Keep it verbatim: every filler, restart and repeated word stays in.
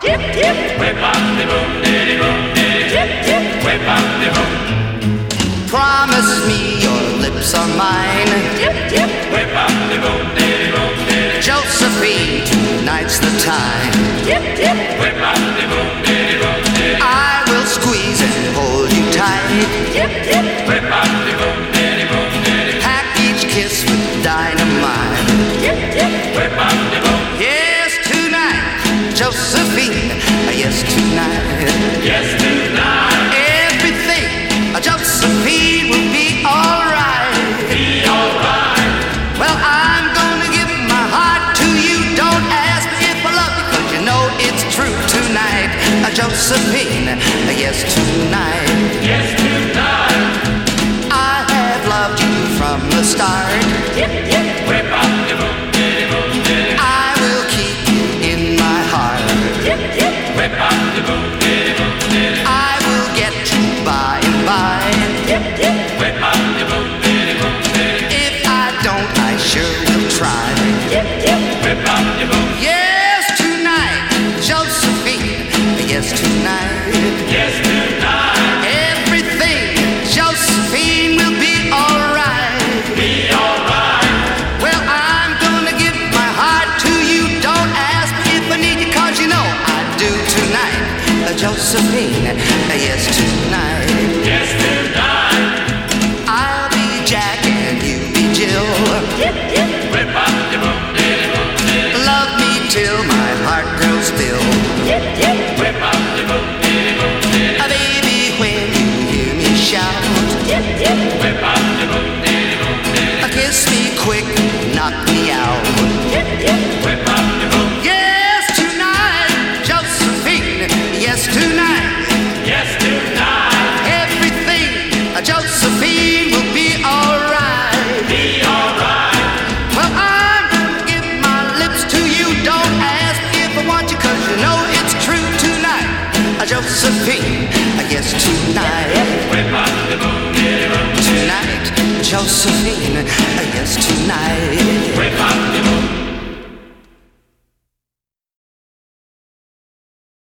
Hip, hip. Promise me your lips are mine. Hip, hip. Josephine, tonight's the time. Hip, hip. I will squeeze and hold you tight. Hip, hip. Pack each kiss with dynamite. Hip, hip. Yes, tonight, Josephine. Yes, tonight. Yes, tonight. Everything, Josephine, will be alright. Be alright. Well, I'm gonna give my heart to you. Don't ask me if I love you, 'cause you know it's true tonight. Josephine, yes, tonight. Yes, tonight. I have loved you from the start. Hip, hip. I will keep you in my heart. Hip, hip. I will get you by and by. Hip, hip. If I don't, I sure will try. Hip, hip. Yes, tonight, Josephine. Yes, tonight. Yes, tonight. Everything, Josephine, will be alright. Be alright. Well, I'm gonna give my heart to you. Don't ask me if I need you, 'cause you know I do tonight. Josephine, yes, tonight. Yes, tonight. I'll be Jack and you be Jill. Hip, hip. Love me till my heart grows still. Hip, hip. Uh, baby, when you hear me shout, Hip, hip. uh, kiss me quick, knock me out. Hip, hip. Yes, tonight, Josephine. Yes, tonight. Yes, tonight. Everything, uh, Josephine, will be alright. Be alright. Well, I'm gonna give my lips to you. Don't ask me if I want you, 'cause you know it's true tonight. Uh, Josephine, uh, yes, tonight. Tonight, Josephine, uh, yes, tonight.